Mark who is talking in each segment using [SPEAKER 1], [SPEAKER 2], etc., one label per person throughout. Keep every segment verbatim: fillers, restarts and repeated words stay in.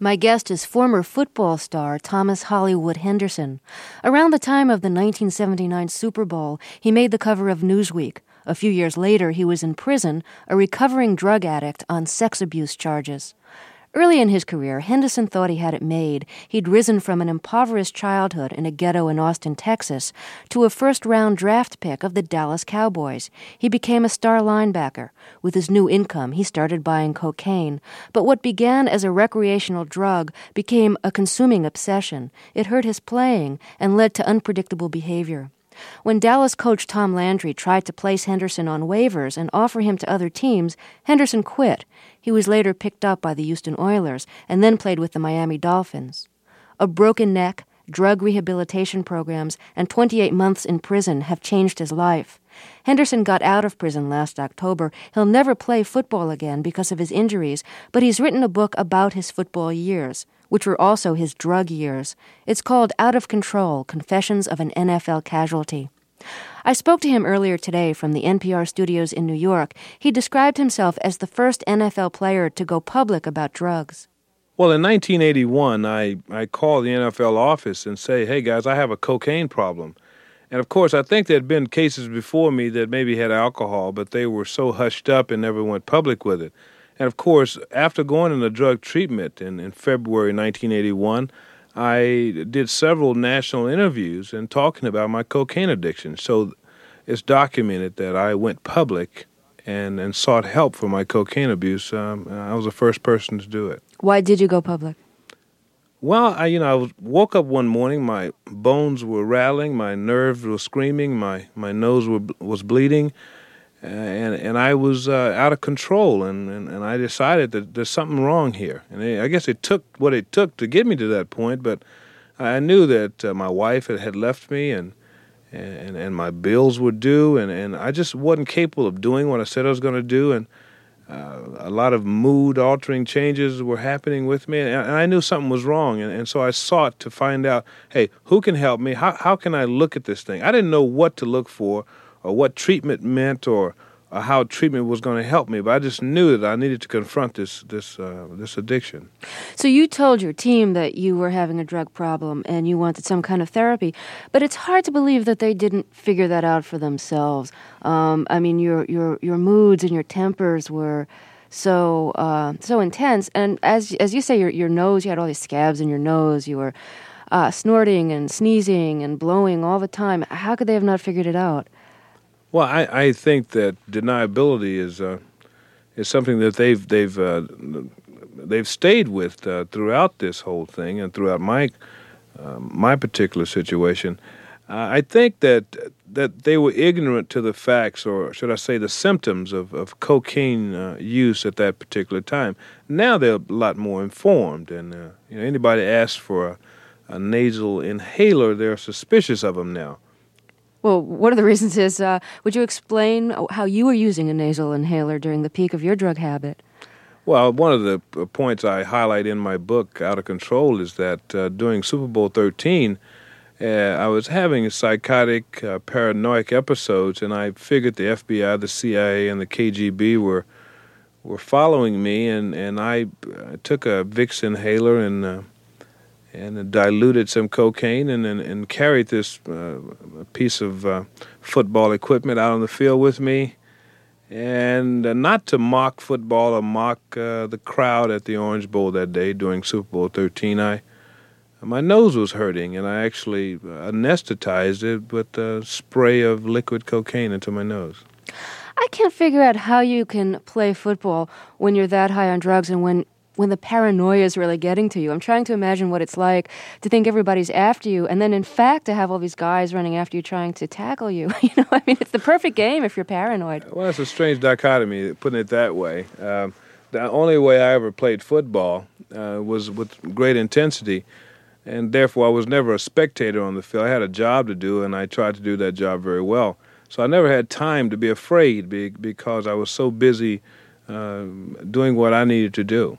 [SPEAKER 1] My guest is former football star Thomas Hollywood Henderson. Around the time of the nineteen seventy-nine Super Bowl, he made the cover of Newsweek. A few years later, he was in prison, a recovering drug addict on sex abuse charges. Early in his career, Henderson thought he had it made. He'd risen from an impoverished childhood in a ghetto in Austin, Texas, to a first-round draft pick of the Dallas Cowboys. He became a star linebacker. With his new income, he started buying cocaine. But what began as a recreational drug became a consuming obsession. It hurt his playing and led to unpredictable behavior. When Dallas coach Tom Landry tried to place Henderson on waivers and offer him to other teams, Henderson quit. He was later picked up by the Houston Oilers and then played with the Miami Dolphins. A broken neck, drug rehabilitation programs, and twenty-eight months in prison have changed his life. Henderson got out of prison last October. He'll never play football again because of his injuries, but he's written a book about his football years, which were also his drug years. It's called Out of Control, Confessions of an N F L Casualty. I spoke to him earlier today from the N P R studios in New York. He described himself as the first N F L player to go public about drugs.
[SPEAKER 2] Well, in nineteen eighty-one, I, I called the N F L office and say, hey, guys, I have a cocaine problem. And, of course, I think there had been cases before me that maybe had alcohol, but they were so hushed up and never went public with it. And, of course, after going into drug treatment in, in February nineteen eighty-one, I did several national interviews and talking about my cocaine addiction. So it's documented that I went public and, and sought help for my cocaine abuse. Um, I was the first person to do it.
[SPEAKER 1] Why did you go public?
[SPEAKER 2] Well, I, you know, I was, woke up one morning, my bones were rattling, my nerves were screaming, my, my nose were, was bleeding, uh, and and I was uh, out of control, and, and, and I decided that there's something wrong here. And I guess it took what it took to get me to that point, but I knew that uh, my wife had, had left me, and, and and my bills were due, and, and I just wasn't capable of doing what I said I was going to do, and Uh, a lot of mood-altering changes were happening with me, and, and I knew something was wrong, and, and so I sought to find out, hey, who can help me? How how can I look at this thing? I didn't know what to look for or what treatment meant or, or how treatment was going to help me, but I just knew that I needed to confront this this uh, this addiction.
[SPEAKER 1] So you told your team that you were having a drug problem and you wanted some kind of therapy, but it's hard to believe that they didn't figure that out for themselves. Um, I mean, your your your moods and your tempers were so uh, so intense, and as as you say, your your nose, you had all these scabs in your nose. You were uh, snorting and sneezing and blowing all the time. How could they have not figured it out?
[SPEAKER 2] Well, I, I think that deniability is uh, is something that they've they've uh, they've stayed with uh, throughout this whole thing and throughout my uh, my particular situation. Uh, I think that that they were ignorant to the facts, or should I say, the symptoms of of cocaine uh, use at that particular time. Now they're a lot more informed, and uh, you know, anybody asks for a, a nasal inhaler, they're suspicious of them now.
[SPEAKER 1] Well, one of the reasons is, uh, would you explain how you were using a nasal inhaler during the peak of your drug habit?
[SPEAKER 2] Well, one of the points I highlight in my book, Out of Control, is that uh, during Super Bowl thirteen, uh, I was having psychotic, uh, paranoid episodes, and I figured the F B I, the C I A, and the K G B were were following me, and, and I uh, took a Vicks inhaler and uh, and diluted some cocaine and and, and carried this uh, piece of uh, football equipment out on the field with me. And uh, not to mock football or mock uh, the crowd at the Orange Bowl that day during Super Bowl thirteen, I my nose was hurting, and I actually anesthetized it with a spray of liquid cocaine into my nose.
[SPEAKER 1] I can't figure out how you can play football when you're that high on drugs and when when the paranoia is really getting to you. I'm trying to imagine what it's like to think everybody's after you, and then in fact to have all these guys running after you trying to tackle you. You know, I mean, it's the perfect game if you're paranoid.
[SPEAKER 2] Well, it's a strange dichotomy, putting it that way. Um, the only way I ever played football uh, was with great intensity, and therefore I was never a spectator on the field. I had a job to do, and I tried to do that job very well. So I never had time to be afraid because I was so busy uh, doing what I needed to do.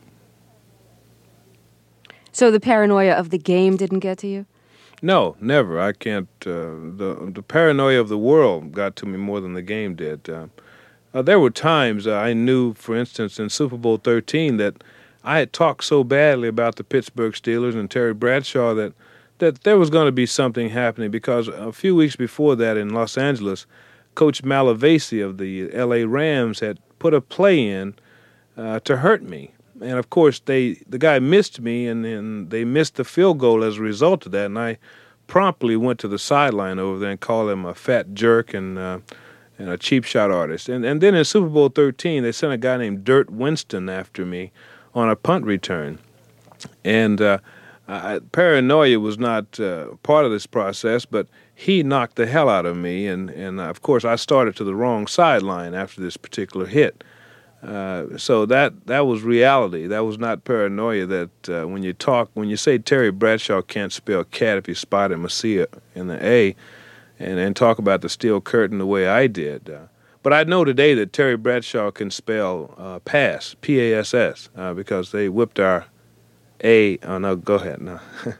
[SPEAKER 1] So the paranoia of the game didn't get to you?
[SPEAKER 2] No, never. I can't. Uh, the the paranoia of the world got to me more than the game did. Uh, uh, there were times uh, I knew, for instance, in Super Bowl thirteen, that I had talked so badly about the Pittsburgh Steelers and Terry Bradshaw that that there was going to be something happening, because a few weeks before that in Los Angeles, Coach Malavasi of the L A Rams had put a play in uh, to hurt me. And, of course, they the guy missed me, and, and they missed the field goal as a result of that. And I promptly went to the sideline over there and called him a fat jerk and uh, and a cheap shot artist. And, and then in Super Bowl thirteen, they sent a guy named Dirt Winston after me on a punt return. And uh, I, paranoia was not uh, part of this process, but he knocked the hell out of me. And, and, of course, I started to the wrong sideline after this particular hit. Uh, so that that was reality. That was not paranoia. That uh, when you talk, when you say Terry Bradshaw can't spell cat if you spot him a C in the A, and, and talk about the steel curtain the way I did. Uh, but I know today that Terry Bradshaw can spell uh, pass, P A S S, uh, because they whipped our A. Oh, no, go ahead. No.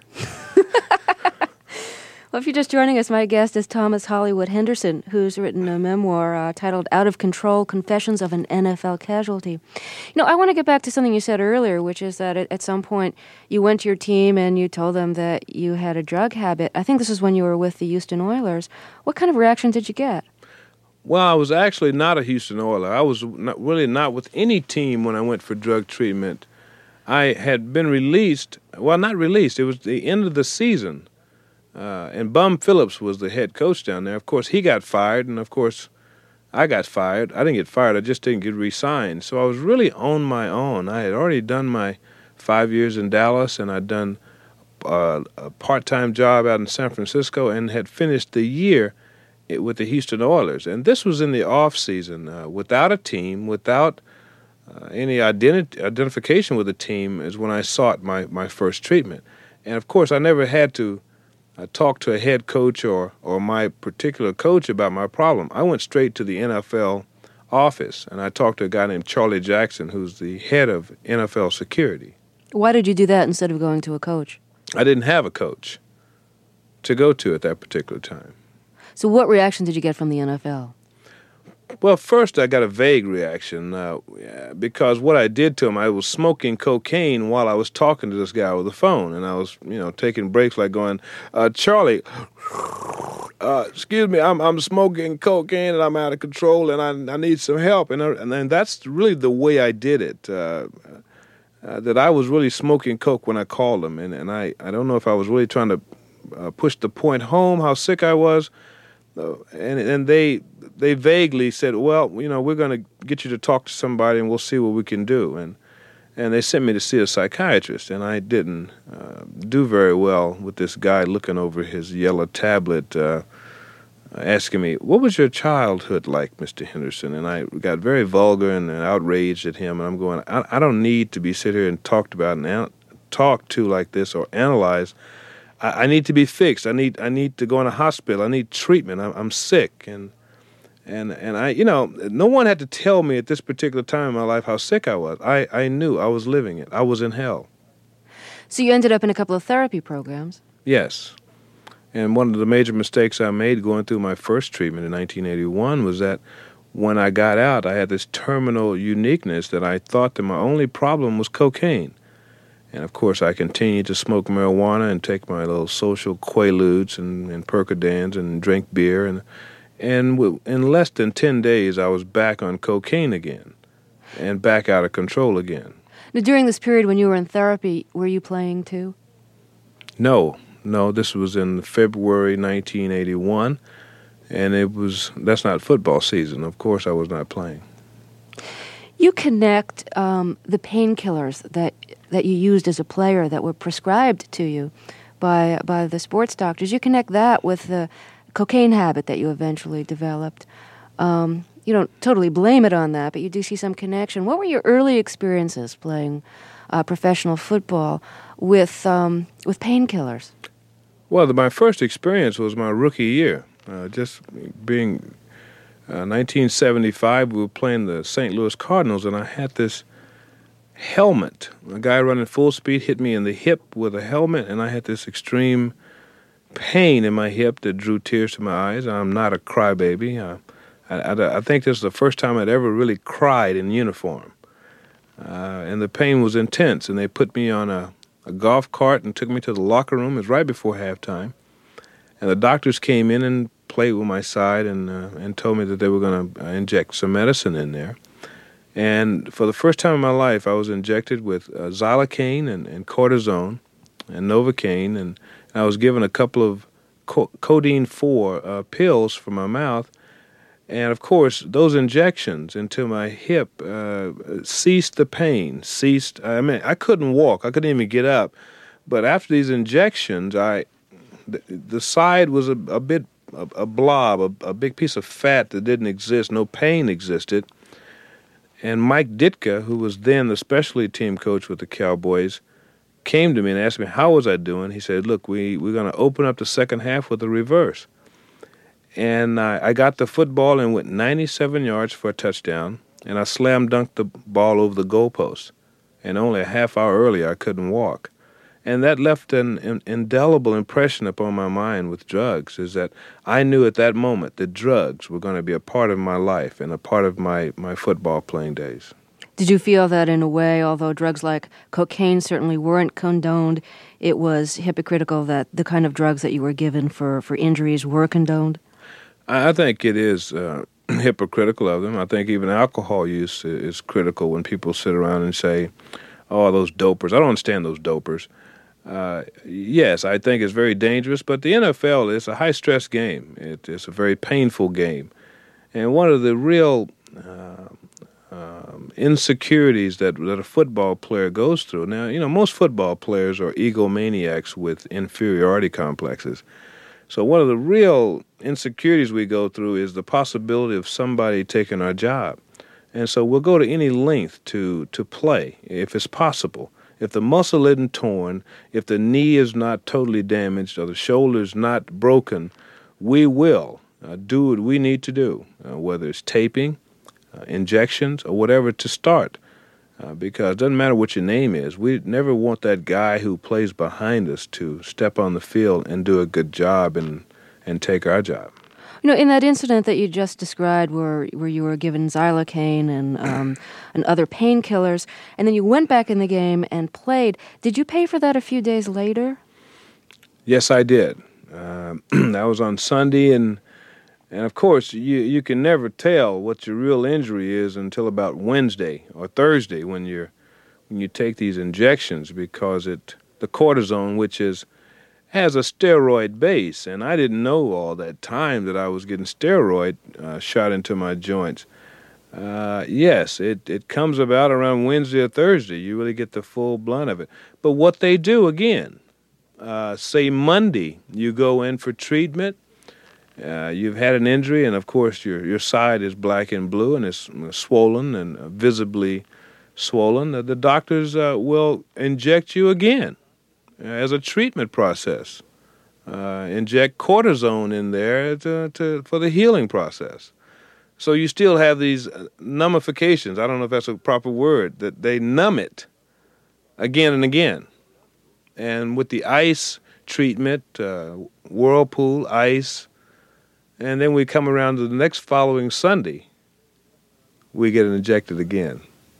[SPEAKER 1] Well, if you're just joining us, my guest is Thomas Hollywood Henderson, who's written a memoir uh, titled Out of Control, Confessions of an N F L Casualty. You know, I want to get back to something you said earlier, which is that at, at some point you went to your team and you told them that you had a drug habit. I think this is when you were with the Houston Oilers. What kind of reaction did you get?
[SPEAKER 2] Well, I was actually not a Houston Oiler. I was not, really not with any team when I went for drug treatment. I had been released. Well, not released. It was the end of the season. Uh, and Bum Phillips was the head coach down there. Of course, he got fired, and of course, I got fired. I didn't get fired. I just didn't get re-signed. So I was really on my own. I had already done my five years in Dallas, and I'd done uh, a part-time job out in San Francisco, and had finished the year with the Houston Oilers. And this was in the off-season, uh, without a team, without uh, any identi- identification with a team, is when I sought my, my first treatment. And, of course, I never had to I talked to a head coach or, or my particular coach about my problem. I went straight to the N F L office, and I talked to a guy named Charlie Jackson, who's the head of N F L security.
[SPEAKER 1] Why did you do that instead of going to a coach?
[SPEAKER 2] I didn't have a coach to go to at that particular time.
[SPEAKER 1] So what reaction did you get from the N F L?
[SPEAKER 2] Well, first I got a vague reaction uh, because what I did to him, I was smoking cocaine while I was talking to this guy over the phone, and I was, you know, taking breaks like going, uh, Charlie, uh, excuse me, I'm I'm smoking cocaine and I'm out of control and I I need some help, and I, and then that's really the way I did it. Uh, uh, that I was really smoking coke when I called him, and and I I don't know if I was really trying to uh, push the point home how sick I was. Uh, and and they they vaguely said, well, you know, we're going to get you to talk to somebody and we'll see what we can do. And and they sent me to see a psychiatrist, and I didn't uh, do very well with this guy looking over his yellow tablet, uh, asking me, what was your childhood like, Mister Henderson? And I got very vulgar and outraged at him, and I'm going, I, I don't need to be sit here and talked about and an- talked to like this or analyzed. I need to be fixed. I need I need to go in a hospital. I need treatment. I'm, I'm sick, and and and I you know no one had to tell me at this particular time in my life how sick I was. I, I knew I was living it. I was in hell.
[SPEAKER 1] So you ended up in a couple of therapy programs.
[SPEAKER 2] Yes, and one of the major mistakes I made going through my first treatment in nineteen eighty-one was that when I got out, I had this terminal uniqueness that I thought that my only problem was cocaine. And, of course, I continued to smoke marijuana and take my little social Quaaludes and, and Percodans and drink beer. And and w- in less than ten days, I was back on cocaine again and back out of control again.
[SPEAKER 1] Now, during this period when you were in therapy, were you playing too?
[SPEAKER 2] No, no. This was in February nineteen eighty-one, and it was that's not football season. Of course, I was not playing.
[SPEAKER 1] You connect um, the painkillers that that you used as a player that were prescribed to you by by the sports doctors. You connect that with the cocaine habit that you eventually developed. Um, you don't totally blame it on that, but you do see some connection. What were your early experiences playing uh, professional football with um, with painkillers?
[SPEAKER 2] Well, the, my first experience was my rookie year. Uh, just being uh, nineteen seventy-five, we were playing the Saint Louis Cardinals, and I had this helmet. A guy running full speed hit me in the hip with a helmet, and I had this extreme pain in my hip that drew tears to my eyes. I'm not a crybaby. I, I, I think this is the first time I'd ever really cried in uniform. uh, and the pain was intense. And they put me on a, a golf cart and took me to the locker room. It was right before halftime. And the doctors came in and played with my side and uh, and told me that they were going to inject some medicine in there. And for the first time in my life, I was injected with uh, xylocaine and, and cortisone and Novocaine, and I was given a couple of co- codeine four uh, pills for my mouth. And, of course, those injections into my hip uh, ceased the pain, ceased. I mean, I couldn't walk. I couldn't even get up. But after these injections, I the, the side was a, a bit, a, a blob, a, a big piece of fat that didn't exist. No pain existed. And Mike Ditka, who was then the specialty team coach with the Cowboys, came to me and asked me, how was I doing? He said, look, we, we're going to open up the second half with a reverse. And I, I got the football and went ninety-seven yards for a touchdown, and I slam dunked the ball over the goalpost. And only a half hour earlier, I couldn't walk. And that left an, an indelible impression upon my mind with drugs, is that I knew at that moment that drugs were going to be a part of my life and a part of my, my football playing days.
[SPEAKER 1] Did you feel that in a way, although drugs like cocaine certainly weren't condoned, it was hypocritical that the kind of drugs that you were given for, for injuries were condoned?
[SPEAKER 2] I think it is uh, hypocritical of them. I think even alcohol use is critical when people sit around and say, oh, those dopers. I don't understand those dopers. Uh, yes, I think it's very dangerous, but the N F L is a high-stress game. It, it's a very painful game. And one of the real uh, um, insecurities that, that a football player goes through, now, you know, most football players are egomaniacs with inferiority complexes. So one of the real insecurities we go through is the possibility of somebody taking our job. And so we'll go to any length to, to play, if it's possible. If the muscle isn't torn, if the knee is not totally damaged or the shoulder is not broken, we will uh, do what we need to do, uh, whether it's taping, uh, injections, or whatever to start. Uh, because it doesn't matter what your name is. We never want that guy who plays behind us to step on the field and do a good job and, and take our job.
[SPEAKER 1] You know, in that incident that you just described where where you were given xylocaine and um, and other painkillers, and then you went back in the game and played, did you pay for that a few days later?
[SPEAKER 2] Yes, I did. Uh, that was on Sunday, and and of course, you, you can never tell what your real injury is until about Wednesday or Thursday when you're when you take these injections, because it the cortisone, which is has a steroid base, and I didn't know all that time that I was getting steroid uh, shot into my joints. Uh, yes, it, it comes about around Wednesday or Thursday. You really get the full blunt of it. But what they do, again, uh, say Monday, you go in for treatment, uh, you've had an injury, and of course your, your side is black and blue, and it's swollen and visibly swollen. The doctors uh, will inject you again as a treatment process, uh, inject cortisone in there to, to, for the healing process. So you still have these nummifications. I don't know if that's a proper word, that they numb it again and again. And with the ice treatment, uh, Whirlpool, ice, and then we come around to the next following Sunday, we get injected again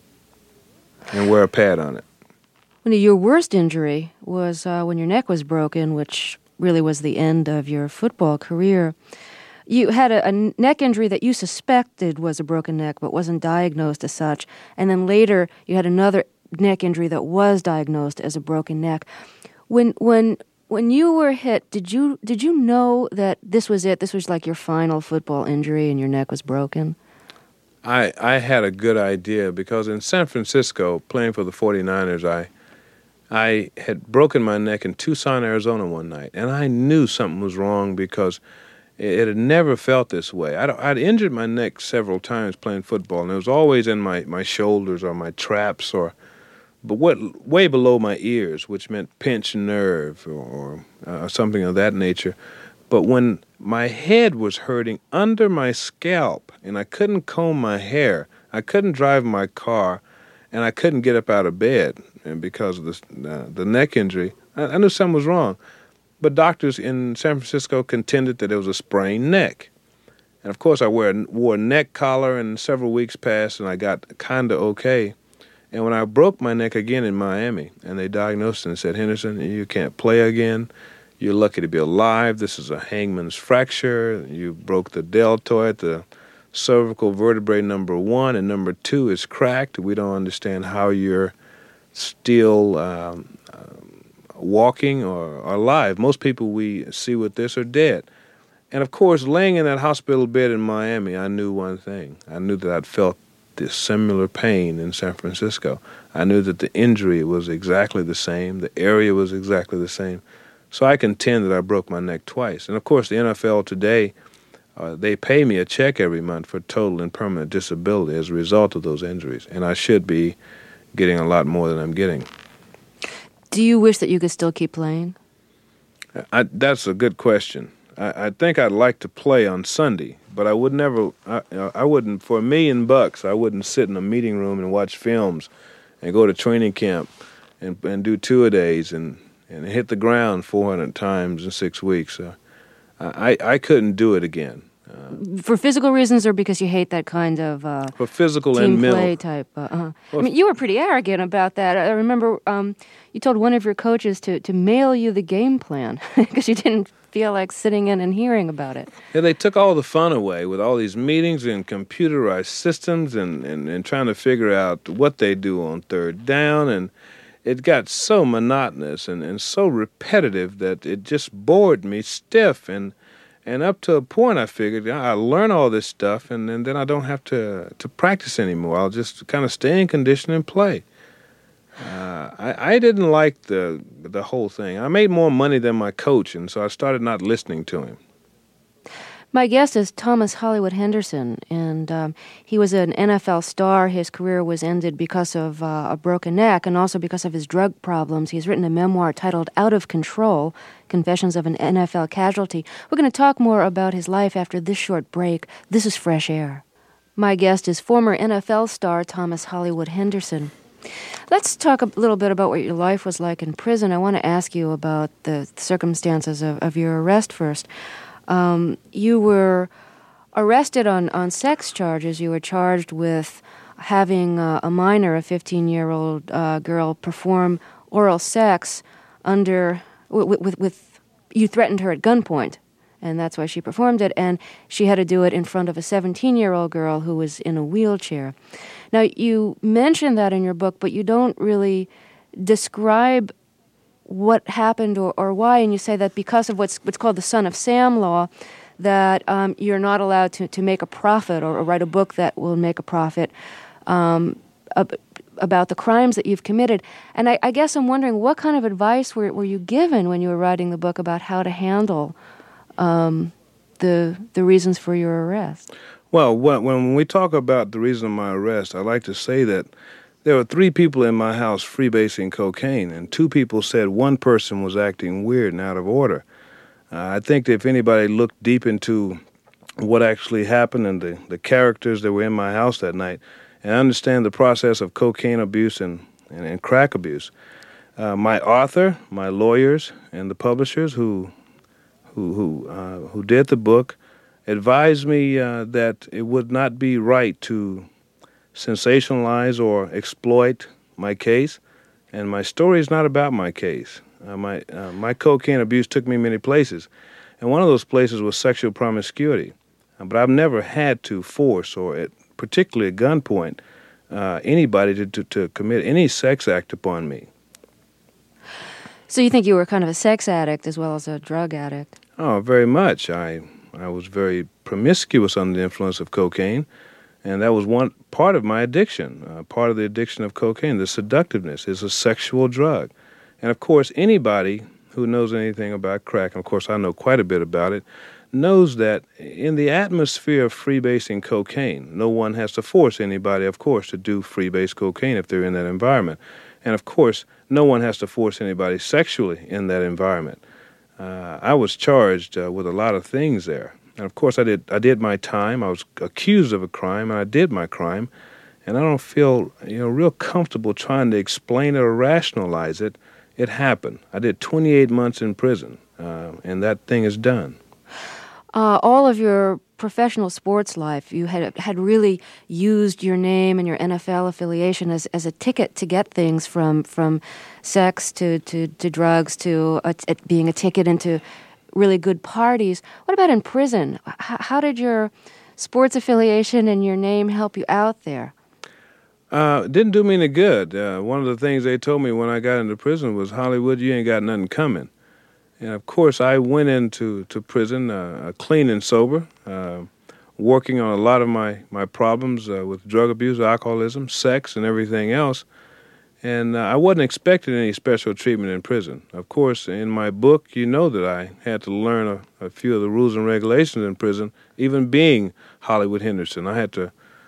[SPEAKER 2] and wear a pad on it.
[SPEAKER 1] Your worst injury was uh, when your neck was broken, which really was the end of your football career. You had a, a neck injury that you suspected was a broken neck but wasn't diagnosed as such. And then later you had another neck injury that was diagnosed as a broken neck. When when when you were hit, did you did you know that this was it? This was like your final football injury and your neck was broken?
[SPEAKER 2] I, I had a good idea, because in San Francisco, playing for the forty-niners, I I had broken my neck in Tucson, Arizona one night, and I knew something was wrong because it, it had never felt this way. I'd, I'd injured my neck several times playing football, and it was always in my, my shoulders or my traps, or but what way below my ears, which meant pinched nerve or, or uh, something of that nature. But when my head was hurting under my scalp, and I couldn't comb my hair, I couldn't drive my car, and I couldn't get up out of bed, and because of this, uh, the neck injury, I, I knew something was wrong. But doctors in San Francisco contended that it was a sprained neck. And of course, I wear, wore a neck collar, and several weeks passed, and I got kind of okay. And when I broke my neck again in Miami, and they diagnosed it and said, Henderson, you can't play again. You're lucky to be alive. This is a hangman's fracture. You broke the deltoid, the cervical vertebrae number one, and number two is cracked. We don't understand how you're still um, um, walking or, or alive. Most people we see with this are dead. And, of course, laying in that hospital bed in Miami, I knew one thing. I knew that I'd felt this similar pain in San Francisco. I knew that the injury was exactly the same. The area was exactly the same. So I contend that I broke my neck twice. And, of course, the N F L today, uh, they pay me a check every month for total and permanent disability as a result of those injuries. And I should be getting a lot more than I'm getting.
[SPEAKER 1] Do you wish that you could still keep playing?
[SPEAKER 2] I, that's a good question. I, I think I'd like to play on Sunday, but I would never, I, I wouldn't, for a million bucks, I wouldn't sit in a meeting room and watch films and go to training camp and, and do two-a-days and, and hit the ground four hundred times in six weeks. Uh, I, I couldn't do it again.
[SPEAKER 1] Uh, for physical reasons or because you hate that kind of uh,
[SPEAKER 2] for physical
[SPEAKER 1] team
[SPEAKER 2] and mental
[SPEAKER 1] play type? Uh, uh.
[SPEAKER 2] Well,
[SPEAKER 1] I mean, you were pretty arrogant about that. I remember um, you told one of your coaches to, to mail you the game plan because you didn't feel like sitting in and hearing about it.
[SPEAKER 2] Yeah, they took all the fun away with all these meetings and computerized systems and, and, and trying to figure out what they do on third down. And it got so monotonous and, and so repetitive that it just bored me stiff. And and up to a point, I figured I learn all this stuff and, and then I don't have to, to practice anymore. I'll just kind of stay in condition and play. Uh, I, I didn't like the the whole thing. I made more money than my coach, and so I started not listening to him.
[SPEAKER 1] My guest is Thomas Hollywood Henderson, and um, he was an N F L star. His career was ended because of uh, a broken neck and also because of his drug problems. He's written a memoir titled Out of Control, Confessions of an N F L Casualty. We're going to talk more about his life after this short break. This is Fresh Air. My guest is former N F L star Thomas Hollywood Henderson. Let's talk a little bit about what your life was like in prison. I want to ask you about the circumstances of, of your arrest first. Um, you were arrested on, on sex charges. You were charged with having uh, a minor, a fifteen-year-old uh, girl, perform oral sex under with, with with you threatened her at gunpoint, and that's why she performed it. And she had to do it in front of a seventeen-year-old girl who was in a wheelchair. Now, you mention that in your book, but you don't really describe what happened or, or why, and you say that because of what's what's called the Son of Sam law, that um, you're not allowed to, to make a profit or, or write a book that will make a profit um, ab- about the crimes that you've committed. And I, I guess I'm wondering, what kind of advice were, were you given when you were writing the book about how to handle um, the the reasons for your arrest?
[SPEAKER 2] Well, when we talk about the reason of my arrest, I like to say that there were three people in my house freebasing cocaine, and two people said one person was acting weird and out of order. Uh, I think that if anybody looked deep into what actually happened and the, the characters that were in my house that night and understand the process of cocaine abuse and, and, and crack abuse, uh, my author, my lawyers, and the publishers who who who, uh, who did the book advised me uh, that it would not be right to sensationalize or exploit my case, and my story is not about my case. Uh, my uh, my cocaine abuse took me many places, and one of those places was sexual promiscuity. Uh, but I've never had to force, or at, particularly at gunpoint, uh, anybody to, to, to commit any sex act upon me.
[SPEAKER 1] So you think you were kind of a sex addict as well as a drug addict?
[SPEAKER 2] Oh, very much. I I was very promiscuous under the influence of cocaine, and that was one part of my addiction. Uh, part of the addiction of cocaine, the seductiveness, is a sexual drug. And, of course, anybody who knows anything about crack, and, of course, I know quite a bit about it, knows that in the atmosphere of freebasing cocaine, no one has to force anybody, of course, to do freebase cocaine if they're in that environment. And, of course, no one has to force anybody sexually in that environment. Uh, I was charged uh, with a lot of things there. And, of course, I did I did my time. I was accused of a crime, and I did my crime. And I don't feel, you know, real comfortable trying to explain it or rationalize it. It happened. I did twenty-eight months in prison, uh, and that thing is done.
[SPEAKER 1] Uh, all of your professional sports life, you had had really used your name and your N F L affiliation as, as a ticket to get things from from sex to, to, to drugs to a, it being a ticket into really good parties. What about in prison? H- how did your sports affiliation and your name help you out there?
[SPEAKER 2] Uh, it didn't do me any good. Uh, one of the things they told me when I got into prison was, Hollywood, you ain't got nothing coming. And of course, I went into to prison uh, clean and sober, uh, working on a lot of my, my problems uh, with drug abuse, alcoholism, sex, and everything else. And uh, I wasn't expecting any special treatment in prison. Of course, in my book, you know that I had to learn a, a few of the rules and regulations in prison, even being Hollywood Henderson. I had to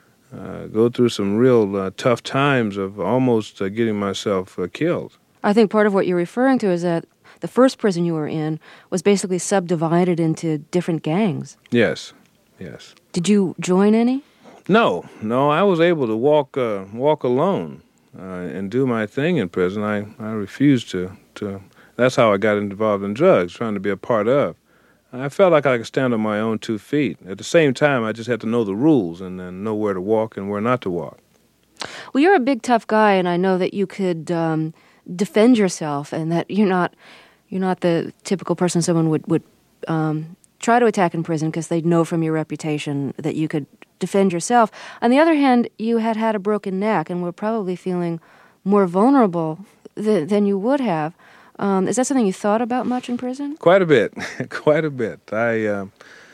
[SPEAKER 2] uh, go through some real uh, tough times of almost uh, getting myself uh, killed.
[SPEAKER 1] I think part of what you're referring to is that the first prison you were in was basically subdivided into different gangs.
[SPEAKER 2] Yes, yes.
[SPEAKER 1] Did you join any?
[SPEAKER 2] No, no. I was able to walk uh, walk alone uh, and do my thing in prison. I, I refused to, to. That's how I got involved in drugs, trying to be a part of. I felt like I could stand on my own two feet. At the same time, I just had to know the rules and, and know where to walk and where not to walk.
[SPEAKER 1] Well, you're a big, tough guy, and I know that you could um, defend yourself and that you're not... You're not the typical person someone would, would um, try to attack in prison because they'd know from your reputation that you could defend yourself. On the other hand, you had had a broken neck and were probably feeling more vulnerable th- than you would have. Um, is that something you thought about much in prison?
[SPEAKER 2] Quite a bit, quite a bit. I, uh,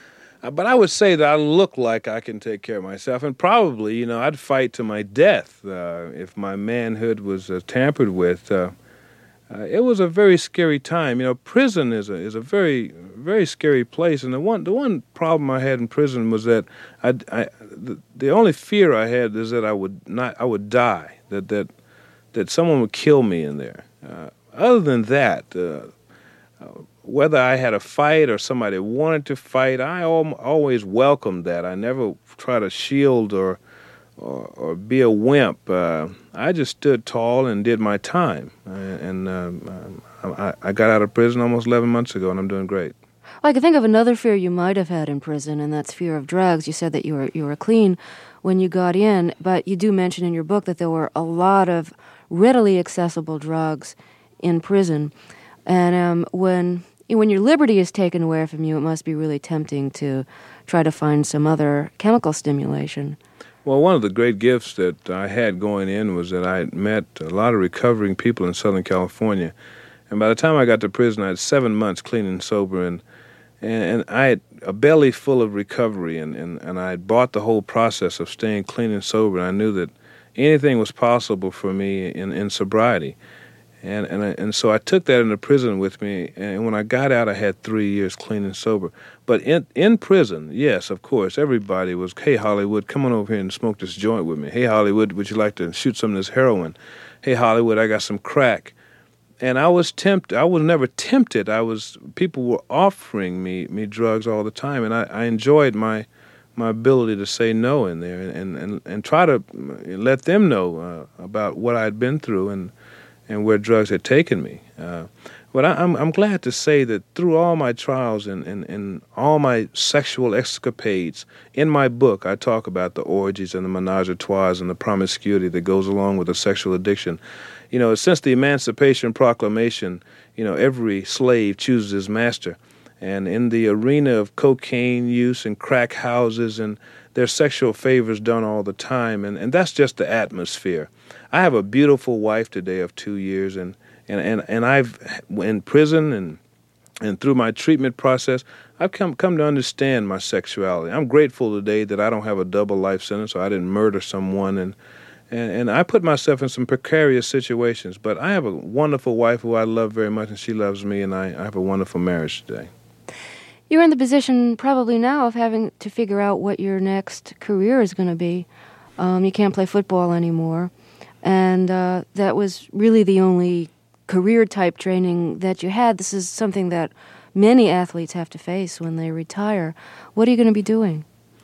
[SPEAKER 2] but I would say that I look like I can take care of myself, and probably, you know, I'd fight to my death uh, if my manhood was uh, tampered with. Uh, Uh, it was a very scary time. You know, prison is a is a very very scary place. And the one the one problem I had in prison was that I, I the, the only fear I had is that I would not I would die. That that that someone would kill me in there. Uh, other than that, uh, uh, whether I had a fight or somebody wanted to fight, I al- always welcomed that. I never try to shield or. Or, or be a wimp. Uh, I just stood tall and did my time. Uh, and um, I, I got out of prison almost eleven months ago, and I'm doing great.
[SPEAKER 1] Well, I can think of another fear you might have had in prison, and that's fear of drugs. You said that you were you were clean when you got in, but you do mention in your book that there were a lot of readily accessible drugs in prison. And um, when when your liberty is taken away from you, it must be really tempting to try to find some other chemical stimulation.
[SPEAKER 2] Well, one of the great gifts that I had going in was that I met a lot of recovering people in Southern California. And by the time I got to prison, I had seven months clean and sober, and and, and I had a belly full of recovery, and, and, and I had bought the whole process of staying clean and sober, and I knew that anything was possible for me in, in sobriety. And and I, and so I took that into prison with me, and when I got out, I had three years clean and sober. But in in prison, yes, of course, everybody was, hey, Hollywood, come on over here and smoke this joint with me. Hey, Hollywood, would you like to shoot some of this heroin? Hey, Hollywood, I got some crack. And I was tempted. I was never tempted. I was people were offering me me drugs all the time, and I, I enjoyed my my ability to say no in there and and, and try to let them know uh, about what I'd been through and. and where drugs had taken me. Uh, but I, I'm, I'm glad to say that through all my trials and, and, and all my sexual escapades, in my book I talk about the orgies and the menage-a-trois and the promiscuity that goes along with a sexual addiction. You know, since the Emancipation Proclamation, you know, every slave chooses his master. And in the arena of cocaine use and crack houses, and there's sexual favors done all the time, and, and that's just the atmosphere. I have a beautiful wife today of two years, and, and, and, and I've, in prison and and through my treatment process, I've come come to understand my sexuality. I'm grateful today that I don't have a double life sentence, or I didn't murder someone, and, and, and I put myself in some precarious situations, but I have a wonderful wife who I love very much, and she loves me, and I, I have a wonderful marriage today.
[SPEAKER 1] You're in the position probably now of having to figure out what your next career is going to be. Um, you can't play football anymore. And uh, that was really the only career-type training that you had. This is something that many athletes have to face when they retire. What are you going to be doing?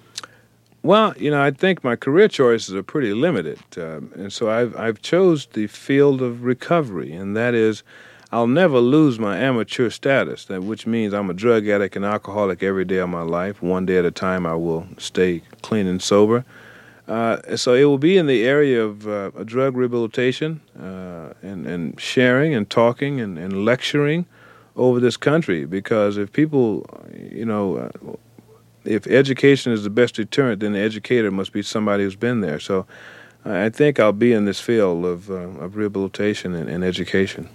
[SPEAKER 2] Well, you know, I think my career choices are pretty limited. Um, and so I've, I've chose the field of recovery, and that is I'll never lose my amateur status, that which means I'm a drug addict and alcoholic every day of my life. One day at a time, I will stay clean and sober. Uh, so it will be in the area of uh, drug rehabilitation uh, and, and sharing and talking and, and lecturing over this country. Because if people, you know, uh, if education is the best deterrent, then the educator must be somebody who's been there. So uh, I think I'll be in this field of, uh, of rehabilitation and, and education.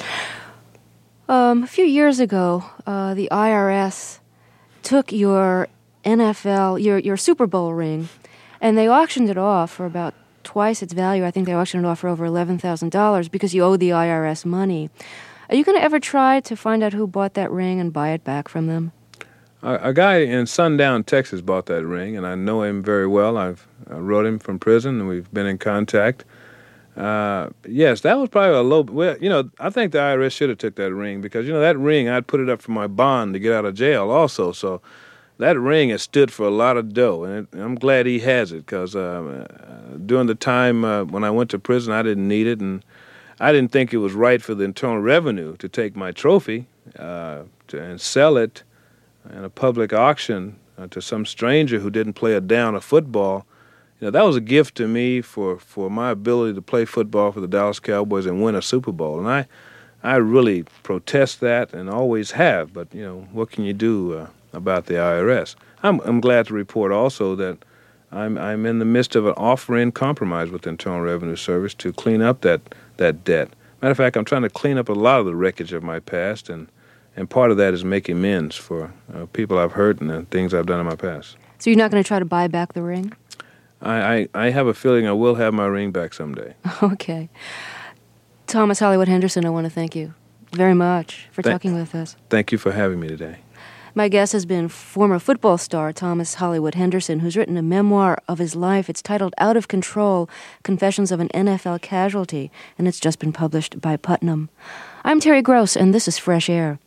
[SPEAKER 1] Um, a few years ago, uh, the I R S took your N F L, your your Super Bowl ring, and they auctioned it off for about twice its value. I think they auctioned it off for over eleven thousand dollars because you owe the I R S money. Are you going to ever try to find out who bought that ring and buy it back from them?
[SPEAKER 2] A, a guy in Sundown, Texas bought that ring, and I know him very well. I've I wrote him from prison, and we've been in contact. Uh, yes, that was probably a low. Well, you know, I think the I R S should have took that ring because, you know, that ring, I'd put it up for my bond to get out of jail also. So that ring has stood for a lot of dough, and it, I'm glad he has it because uh, uh, during the time uh, when I went to prison, I didn't need it, and I didn't think it was right for the Internal Revenue to take my trophy uh, to, and sell it in a public auction uh, to some stranger who didn't play a down of football. You know, that was a gift to me for, for my ability to play football for the Dallas Cowboys and win a Super Bowl. And I I really protest that and always have. But, you know, what can you do uh, about the I R S? I'm I'm glad to report also that I'm I'm in the midst of an offer-in compromise with the Internal Revenue Service to clean up that, that debt. Matter of fact, I'm trying to clean up a lot of the wreckage of my past, and, and part of that is making amends for uh, people I've hurt and the things I've done in my past.
[SPEAKER 1] So you're not going to try to buy back the ring?
[SPEAKER 2] I, I, I have a feeling I will have my ring back someday.
[SPEAKER 1] Okay. Thomas Hollywood Henderson, I want to thank you very much for
[SPEAKER 2] Th-
[SPEAKER 1] talking with us.
[SPEAKER 2] Thank you for having me today.
[SPEAKER 1] My guest has been former football star Thomas Hollywood Henderson, who's written a memoir of his life. It's titled Out of Control, Confessions of an N F L Casualty, and it's just been published by Putnam. I'm Terry Gross, and this is Fresh Air.